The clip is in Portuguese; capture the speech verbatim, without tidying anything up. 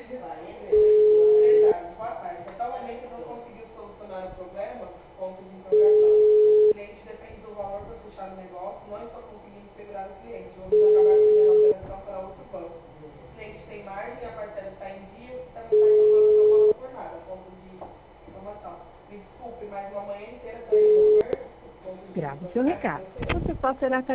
Verdade, boa tarde. É tal momento que não conseguiu solucionar o problema, ponto de interrogação. O cliente depende do valor para fechar o negócio, não estou conseguindo segurar o cliente. Vamos acabar fazendo a operação para outro banco. O cliente tem margem, a parcela está em dia, o que está me perguntando não volta por nada, ponto de informação. Me desculpe, mas uma manhã inteira para resolver, ponto de Grave seu interrogação. recado. Você só será